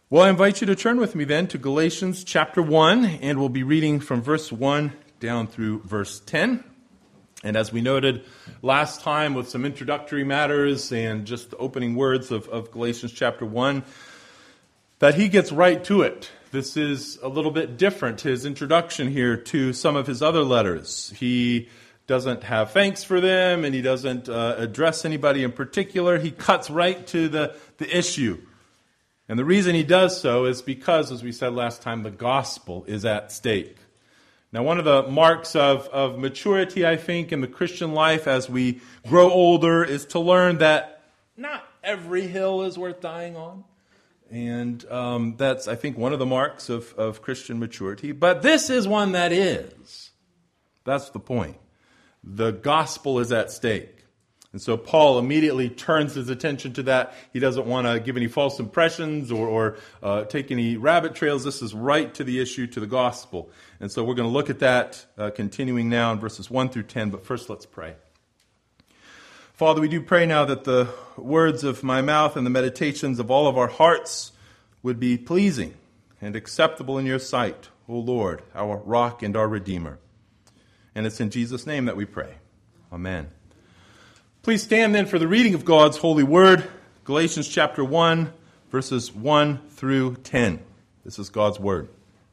Well, I invite you to turn with me then to Galatians chapter 1, and we'll be reading from verse 1 down through verse 10. And as we noted last time with some introductory matters and just the opening words of Galatians chapter 1, that he gets right to it. This is a little bit different, his introduction here to some of his other letters. He doesn't have thanks for them, and he doesn't address anybody in particular. He cuts right to the issue. And the reason he does so is because, as we said last time, the gospel is at stake. Now, one of the marks of maturity, I think, in the Christian life as we grow older is to learn that not every hill is worth dying on. And that's, I think, one of the marks of Christian maturity. But this is one that is. That's the point. The gospel is at stake. And so Paul immediately turns his attention to that. He doesn't want to give any false impressions or take any rabbit trails. This is right to the issue, to the gospel. And so we're going to look at that, continuing now in verses 1 through 10. But first, let's pray. Father, we do pray now that the words of my mouth and the meditations of all of our hearts would be pleasing and acceptable in your sight, O Lord, our rock and our Redeemer. And it's in Jesus' name that we pray. Amen. Please stand then for the reading of God's holy word, Galatians chapter 1, verses 1 through 10. This is God's word.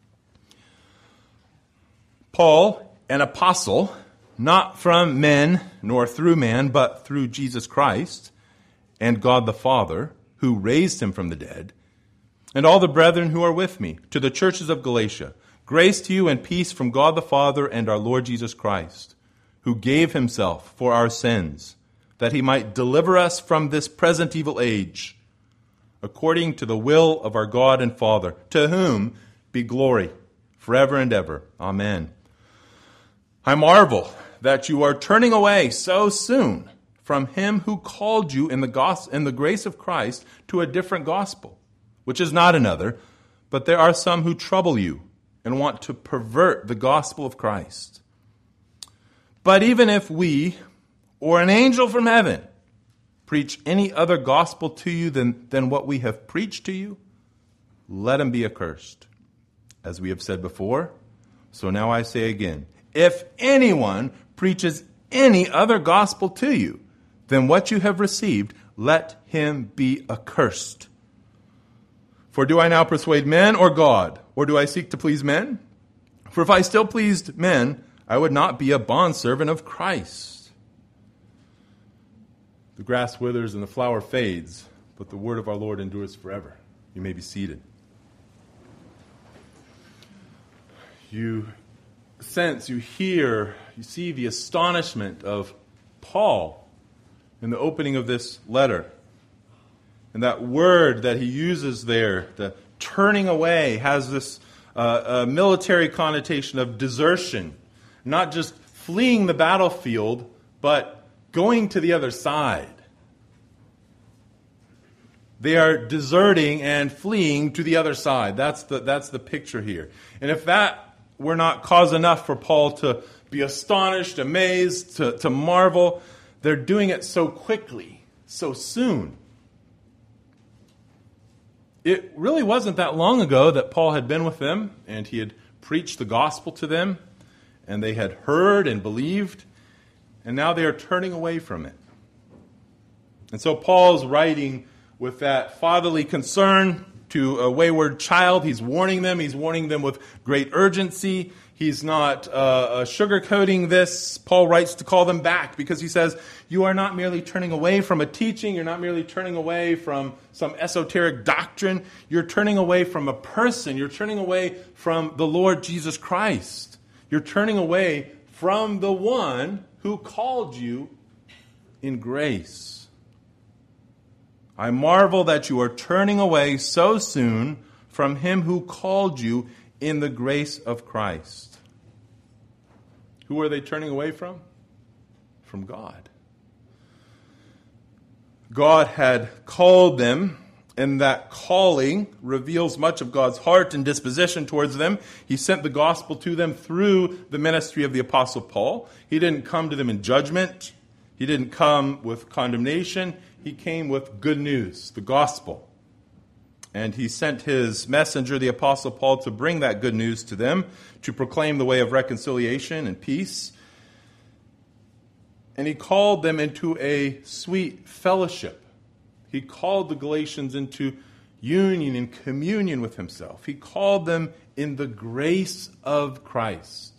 Paul, an apostle, not from men nor through man, but through Jesus Christ and God the Father, who raised him from the dead, and all the brethren who are with me, to the churches of Galatia, grace to you and peace from God the Father and our Lord Jesus Christ, who gave himself for our sins, that he might deliver us from this present evil age, according to the will of our God and Father, to whom be glory forever and ever. Amen. I marvel that you are turning away so soon from him who called you in the grace of Christ to a different gospel, which is not another, but there are some who trouble you and want to pervert the gospel of Christ. But even if we, or an angel from heaven, preach any other gospel to you than what we have preached to you, let him be accursed. As we have said before, so now I say again, if anyone preaches any other gospel to you than what you have received, let him be accursed. For do I now persuade men or God, or do I seek to please men? For if I still pleased men, I would not be a bondservant of Christ. The grass withers and the flower fades, but the word of our Lord endures forever. You may be seated. You sense, you hear, you see the astonishment of Paul in the opening of this letter. And that word that he uses there, the turning away, has this military connotation of desertion. Not just fleeing the battlefield, but going to the other side. They are deserting and fleeing to the other side. That's the picture here. And if that were not cause enough for Paul to be astonished, amazed, to marvel, they're doing it so quickly, so soon. It really wasn't that long ago that Paul had been with them and he had preached the gospel to them and they had heard and believed. And now they are turning away from it. And so Paul's writing with that fatherly concern to a wayward child. He's warning them. He's warning them with great urgency. He's not sugarcoating this. Paul writes to call them back because he says, you are not merely turning away from a teaching. You're not merely turning away from some esoteric doctrine. You're turning away from a person. You're turning away from the Lord Jesus Christ. You're turning away from the one who called you in grace. I marvel that you are turning away so soon from him who called you in the grace of Christ. Who are they turning away from? From God. God had called them, and that calling reveals much of God's heart and disposition towards them. He sent the gospel to them through the ministry of the Apostle Paul. He didn't come to them in judgment. He didn't come with condemnation. He came with good news, the gospel. And he sent his messenger, the Apostle Paul, to bring that good news to them, to proclaim the way of reconciliation and peace. And he called them into a sweet fellowship. He called the Galatians into union and communion with himself. He called them in the grace of Christ.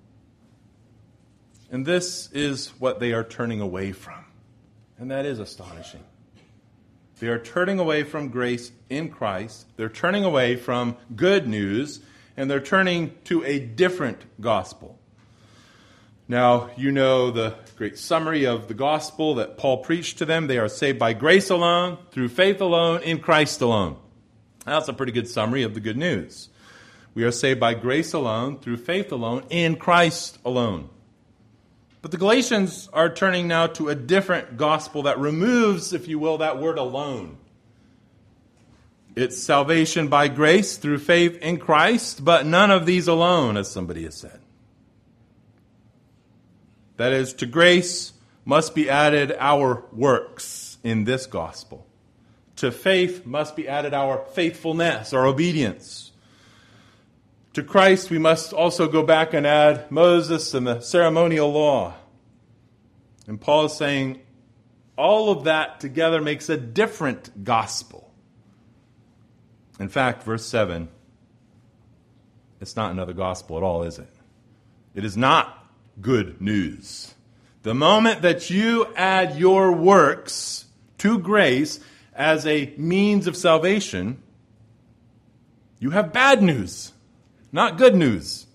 And this is what they are turning away from. And that is astonishing. They are turning away from grace in Christ. They're turning away from good news, and they're turning to a different gospel. Now, you know the great summary of the gospel that Paul preached to them. They are saved by grace alone, through faith alone, in Christ alone. That's a pretty good summary of the good news. We are saved by grace alone, through faith alone, in Christ alone. But the Galatians are turning now to a different gospel that removes, if you will, that word alone. It's salvation by grace through faith in Christ, but none of these alone, as somebody has said. That is, to grace must be added our works in this gospel. To faith must be added our faithfulness, our obedience. To Christ we must also go back and add Moses and the ceremonial law. And Paul is saying all of that together makes a different gospel. In fact, verse 7, it's not another gospel at all, is it? It is not good news. The moment that you add your works to grace as a means of salvation, you have bad news, not good news.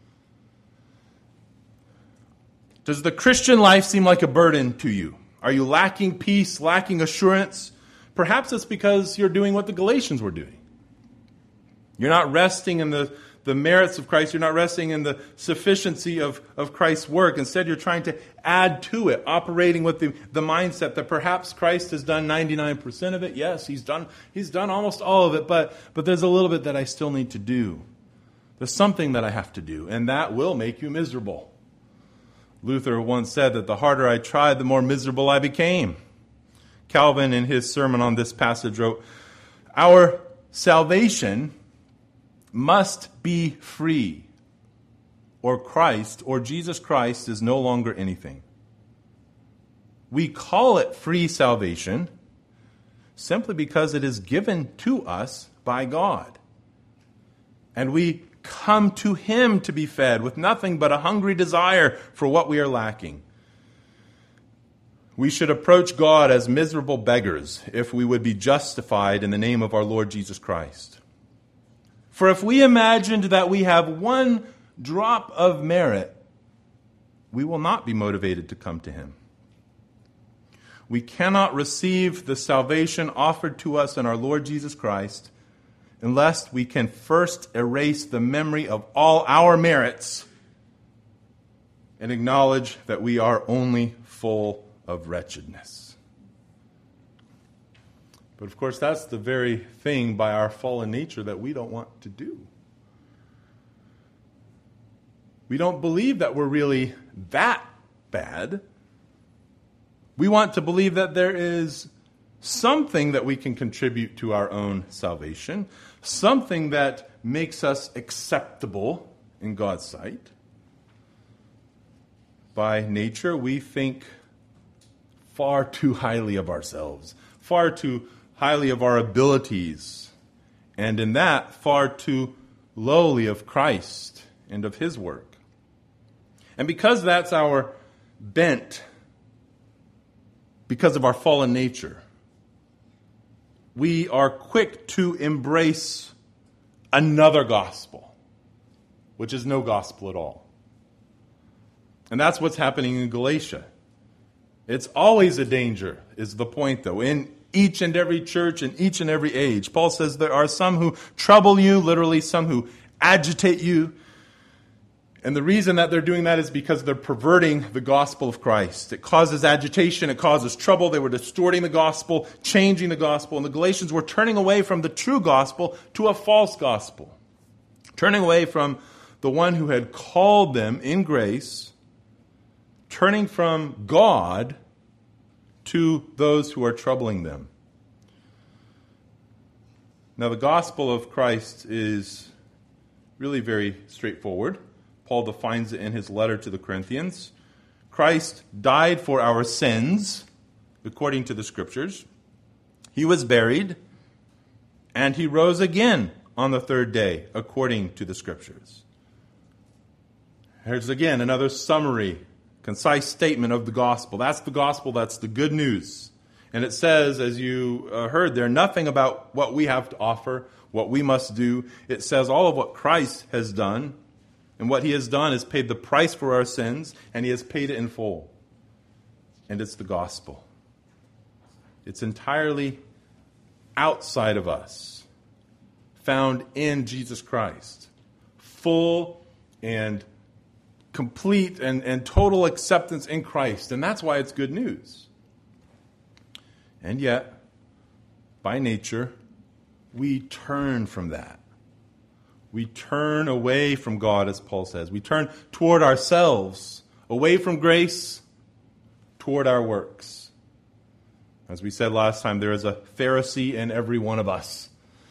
Does the Christian life seem like a burden to you? Are you lacking peace, lacking assurance? Perhaps it's because you're doing what the Galatians were doing. You're not resting in the merits of Christ. You're not resting in the sufficiency of Christ's work. Instead, you're trying to add to it, operating with the mindset that perhaps Christ has done 99% of it. Yes, he's done almost all of it, but there's a little bit that I still need to do. There's something that I have to do, and that will make you miserable. Luther once said that the harder I tried, the more miserable I became. Calvin, in his sermon on this passage, wrote, "Our salvation must be free, or Christ, or Jesus Christ, is no longer anything." We call it free salvation simply because it is given to us by God. And we come to Him to be fed with nothing but a hungry desire for what we are lacking. We should approach God as miserable beggars if we would be justified in the name of our Lord Jesus Christ. For if we imagined that we have one drop of merit, we will not be motivated to come to Him. We cannot receive the salvation offered to us in our Lord Jesus Christ unless we can first erase the memory of all our merits and acknowledge that we are only full of wretchedness. But of course, that's the very thing by our fallen nature that we don't want to do. We don't believe that we're really that bad. We want to believe that there is something that we can contribute to our own salvation, something that makes us acceptable in God's sight. By nature, we think far too highly of ourselves, far too highly of our abilities, and in that, far too lowly of Christ and of His work. And because that's our bent, because of our fallen nature, we are quick to embrace another gospel, which is no gospel at all. And that's what's happening in Galatia. It's always a danger, is the point, though, in each and every church, in each and every age. Paul says there are some who trouble you, literally some who agitate you. And the reason that they're doing that is because they're perverting the gospel of Christ. It causes agitation, it causes trouble. They were distorting the gospel, changing the gospel. And the Galatians were turning away from the true gospel to a false gospel. Turning away from the one who had called them in grace, turning from God to those who are troubling them. Now, the gospel of Christ is really very straightforward. Paul defines it in his letter to the Corinthians. Christ died for our sins, according to the Scriptures. He was buried, and he rose again on the third day, according to the Scriptures. Here's again another summary, concise statement of the gospel. That's the gospel, that's the good news. And it says, as you heard there, nothing about what we have to offer, what we must do. It says all of what Christ has done. And what he has done is paid the price for our sins, and he has paid it in full. And it's the gospel. It's entirely outside of us, found in Jesus Christ. Full and complete and total acceptance in Christ. And that's why it's good news. And yet, by nature, we turn from that. We turn away from God, as Paul says. We turn toward ourselves, away from grace, toward our works. As we said last time, there is a Pharisee in every one of us.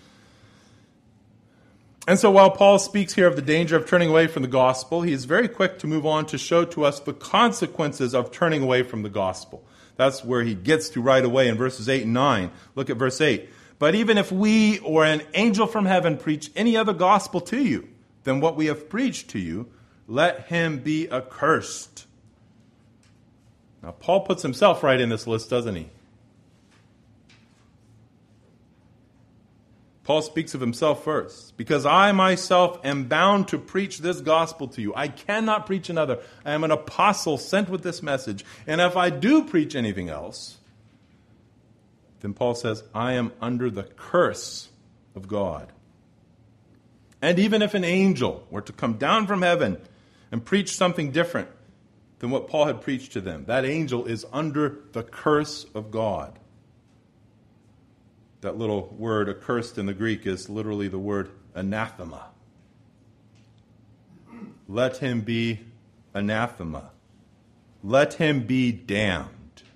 And so while Paul speaks here of the danger of turning away from the gospel, he is very quick to move on to show to us the consequences of turning away from the gospel. That's where he gets to right away in verses 8 and 9. Look at verse 8. But even if we or an angel from heaven preach any other gospel to you than what we have preached to you, let him be accursed. Now, Paul puts himself right in this list, doesn't he? Paul speaks of himself first. Because I myself am bound to preach this gospel to you. I cannot preach another. I am an apostle sent with this message. And if I do preach anything else, then Paul says, I am under the curse of God. And even if an angel were to come down from heaven and preach something different than what Paul had preached to them, that angel is under the curse of God. That little word, accursed in the Greek, is literally the word anathema. Let him be anathema. Let him be damned.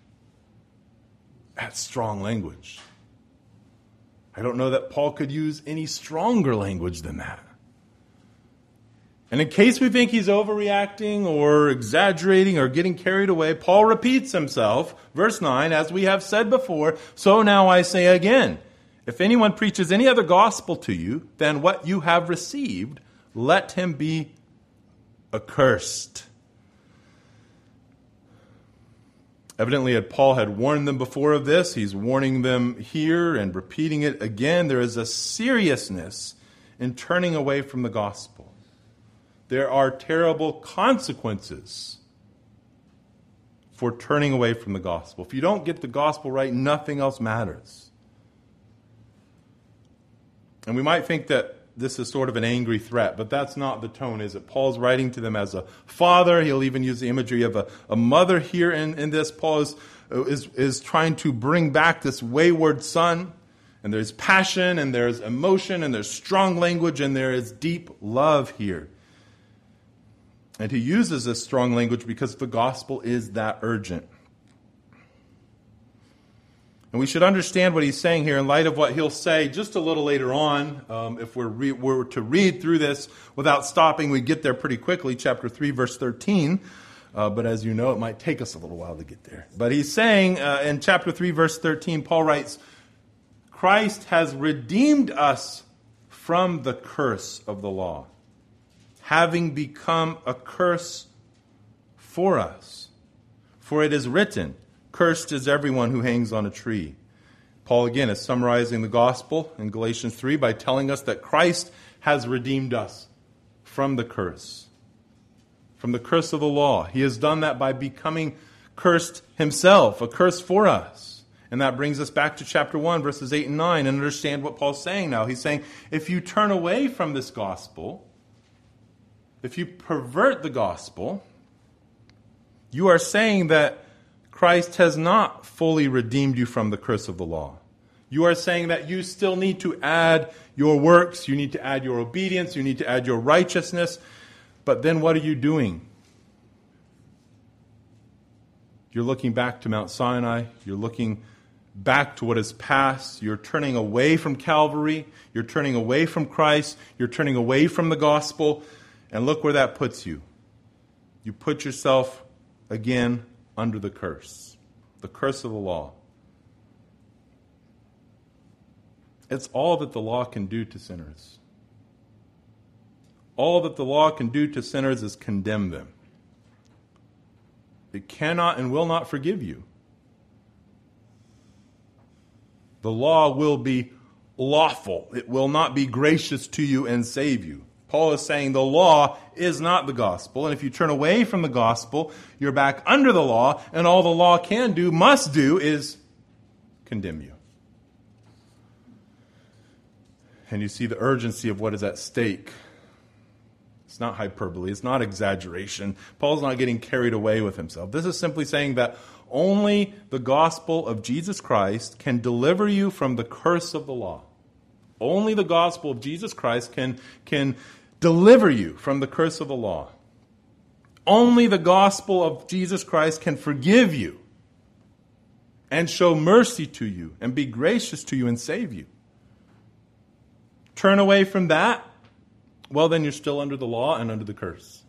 That's strong language. I don't know that Paul could use any stronger language than that. And in case we think he's overreacting or exaggerating or getting carried away, Paul repeats himself. Verse 9, as we have said before, so now I say again, if anyone preaches any other gospel to you than what you have received, let him be accursed. Evidently, Paul had warned them before of this. He's warning them here and repeating it again. There is a seriousness in turning away from the gospel. There are terrible consequences for turning away from the gospel. If you don't get the gospel right, nothing else matters. And we might think that this is sort of an angry threat, but that's not the tone, is it? Paul's writing to them as a father. He'll even use the imagery of a mother here in this. Paul is trying to bring back this wayward son. And there's passion, and there's emotion, and there's strong language, and there is deep love here. And he uses this strong language because the gospel is that urgent. And we should understand what he's saying here in light of what he'll say just a little later on. If we're to read through this without stopping, we get there pretty quickly, chapter 3, verse 13. But as you know, it might take us a little while to get there. But he's saying in chapter 3, verse 13, Paul writes, Christ has redeemed us from the curse of the law, having become a curse for us. For it is written, cursed is everyone who hangs on a tree. Paul again is summarizing the gospel in Galatians 3 by telling us that Christ has redeemed us from the curse of the law. He has done that by becoming cursed himself, a curse for us. And that brings us back to chapter 1, verses 8 and 9, and understand what Paul's saying now. He's saying, if you turn away from this gospel, if you pervert the gospel, you are saying that Christ has not fully redeemed you from the curse of the law. You are saying that you still need to add your works, you need to add your obedience, you need to add your righteousness. But then what are you doing? You're looking back to Mount Sinai, you're looking back to what is past. You're turning away from Calvary. You're turning away from Christ. You're turning away from the gospel. And look where that puts you. You put yourself again under the curse of the law. It's all that the law can do to sinners. All that the law can do to sinners is condemn them. It cannot and will not forgive you. The law will be lawful. It will not be gracious to you and save you. Paul is saying the law is not the gospel. And if you turn away from the gospel, you're back under the law. And all the law can do, must do, is condemn you. And you see the urgency of what is at stake. It's not hyperbole. It's not exaggeration. Paul's not getting carried away with himself. This is simply saying that only the gospel of Jesus Christ can deliver you from the curse of the law. Only the gospel of Jesus Christ can deliver you from the curse of the law. Only the gospel of Jesus Christ can forgive you and show mercy to you and be gracious to you and save you. Turn away from that, well, then you're still under the law and under the curse.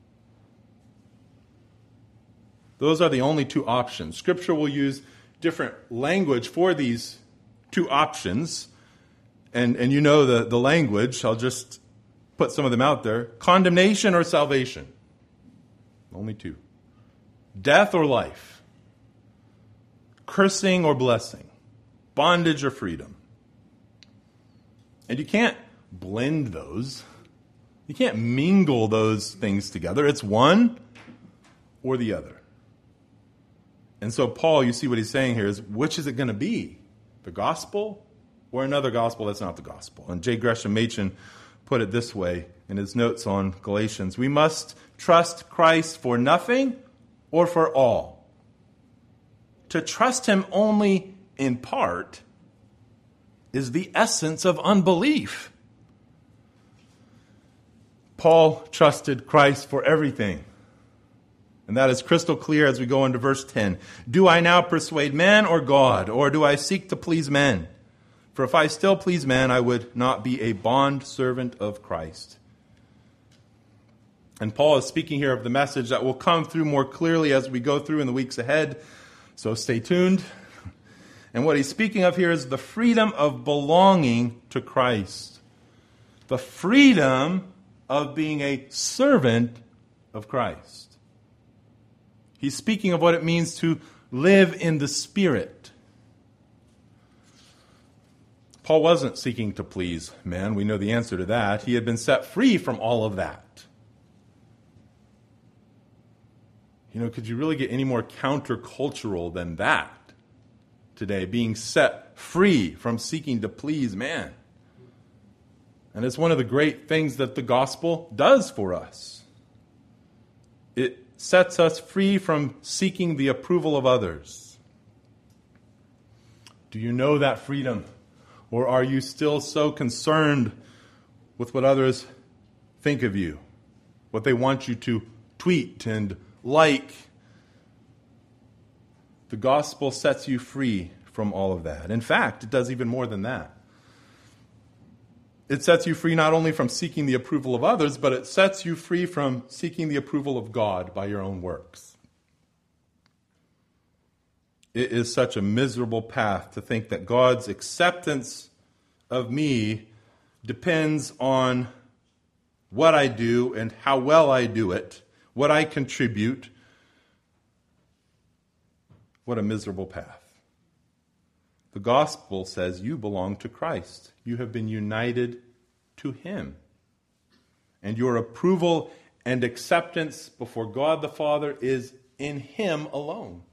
Those are the only two options. Scripture will use different language for these two options. And you know the language. I'll just put some of them out there. Condemnation or salvation. Only two. Death or life. Cursing or blessing. Bondage or freedom. And you can't blend those. You can't mingle those things together. It's one or the other. And so Paul, you see what he's saying here is, which is it going to be? The gospel or another gospel that's not the gospel? And J. Gresham Machen put it this way in his notes on Galatians. We must trust Christ for nothing or for all. To trust him only in part is the essence of unbelief. Paul trusted Christ for everything. And that is crystal clear as we go into verse 10. Do I now persuade man or God, or do I seek to please men? For if I still please men, I would not be a bond servant of Christ. And Paul is speaking here of the message that will come through more clearly as we go through in the weeks ahead. So stay tuned. And what he's speaking of here is the freedom of belonging to Christ. The freedom of being a servant of Christ. He's speaking of what it means to live in the Spirit. Paul wasn't seeking to please men. We know the answer to that. He had been set free from all of that. You know, could you really get any more countercultural than that today? Being set free from seeking to please man. And it's one of the great things that the gospel does for us. It sets us free from seeking the approval of others. Do you know that freedom? Or are you still so concerned with what others think of you? What they want you to tweet and like? The gospel sets you free from all of that. In fact, it does even more than that. It sets you free not only from seeking the approval of others, but it sets you free from seeking the approval of God by your own works. It is such a miserable path to think that God's acceptance of me depends on what I do and how well I do it, what I contribute. What a miserable path. The gospel says you belong to Christ. You have been united to him. And your approval and acceptance before God the Father is in him alone.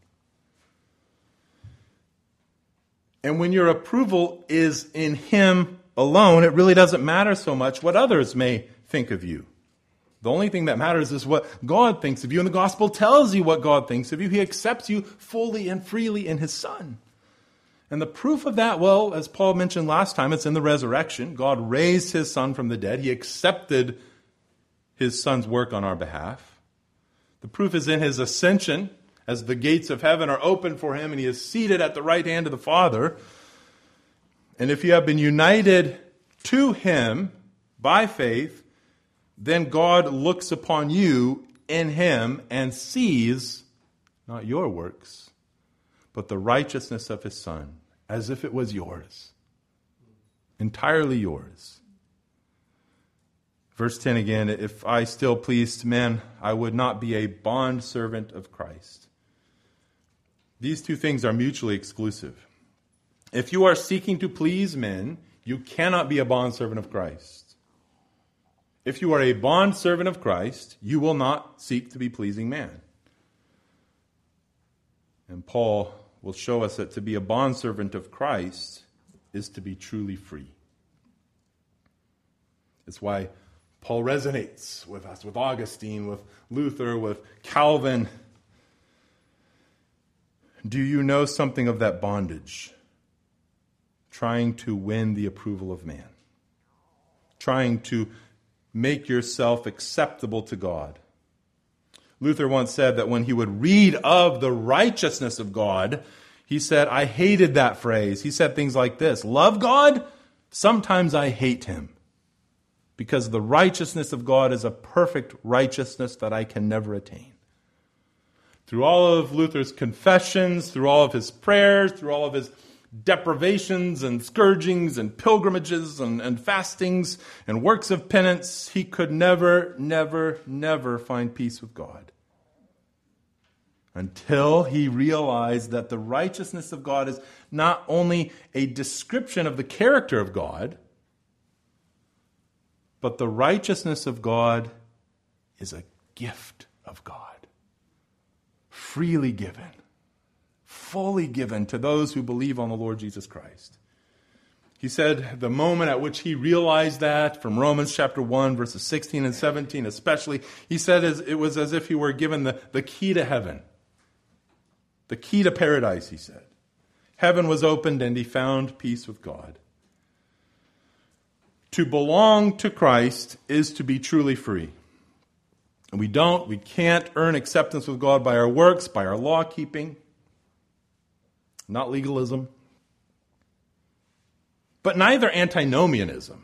And when your approval is in him alone, it really doesn't matter so much what others may think of you. The only thing that matters is what God thinks of you, and the gospel tells you what God thinks of you. He accepts you fully and freely in his Son. And the proof of that, well, as Paul mentioned last time, it's in the resurrection. God raised his Son from the dead. He accepted his Son's work on our behalf. The proof is in his ascension as the gates of heaven are open for him and he is seated at the right hand of the Father. And if you have been united to him by faith, then God looks upon you in him and sees not your works, but the righteousness of his Son, as if it was yours, entirely yours. Verse 10 again, if I still pleased men, I would not be a bondservant of Christ. These two things are mutually exclusive. If you are seeking to please men, you cannot be a bondservant of Christ. If you are a bondservant of Christ, you will not seek to be pleasing man. And Paul will show us that to be a bondservant of Christ is to be truly free. It's why Paul resonates with us, with Augustine, with Luther, with Calvin. Do you know something of that bondage? Trying to win the approval of man. Trying to make yourself acceptable to God. Luther once said that when he would read of the righteousness of God, he said, I hated that phrase. He said things like this: love God? Sometimes I hate him. Because the righteousness of God is a perfect righteousness that I can never attain. Through all of Luther's confessions, through all of his prayers, through all of his deprivations and scourgings and pilgrimages and fastings and works of penance, he could never find peace with God. Until he realized that the righteousness of God is not only a description of the character of God, but the righteousness of God is a gift of God, freely given, fully given to those who believe on the Lord Jesus Christ. He said the moment at which he realized that, from Romans chapter 1, verses 16 and 17 especially, he said it was as if he were given the key to heaven, the key to paradise, he said. Heaven was opened and he found peace with God. To belong to Christ is to be truly free. And we can't earn acceptance with God by our works, by our law keeping, not legalism. But neither antinomianism.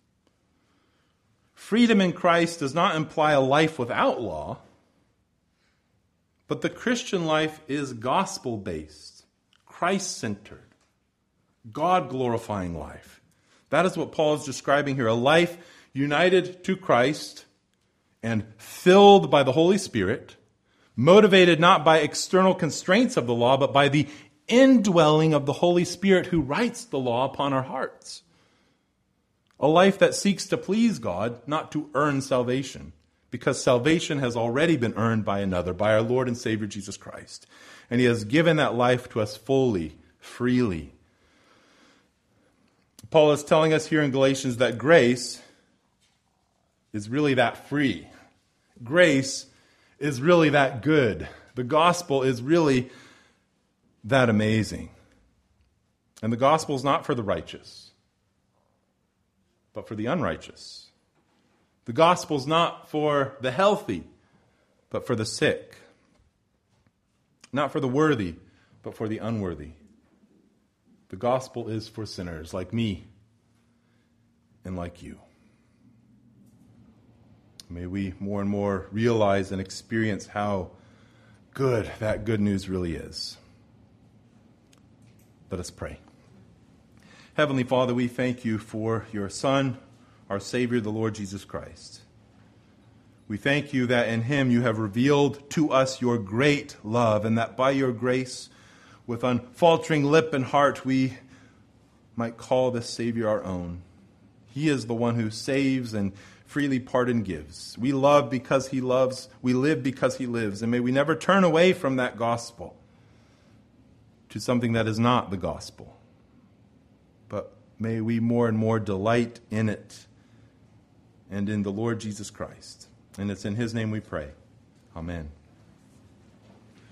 Freedom in Christ does not imply a life without law, but the Christian life is gospel-based, Christ-centered, God-glorifying life. That is what Paul is describing here, a life united to Christ and filled by the Holy Spirit, motivated not by external constraints of the law, but by the indwelling of the Holy Spirit who writes the law upon our hearts. A life that seeks to please God, not to earn salvation, because salvation has already been earned by another, by our Lord and Savior Jesus Christ. And he has given that life to us fully, freely. Paul is telling us here in Galatians that grace is really that free. Grace is really that good. The gospel is really that amazing. And the gospel is not for the righteous, but for the unrighteous. The gospel is not for the healthy, but for the sick. Not for the worthy, but for the unworthy. The gospel is for sinners like me and like you. May we more and more realize and experience how good that good news really is. Let us pray. Heavenly Father, we thank you for your Son, our Savior, the Lord Jesus Christ. We thank you that in him you have revealed to us your great love, and that by your grace, with unfaltering lip and heart, we might call this Savior our own. He is the one who saves and freely pardon gives. We love because he loves. We live because he lives. And may we never turn away from that gospel to something that is not the gospel. But may we more and more delight in it and in the Lord Jesus Christ. And it's in his name we pray. Amen.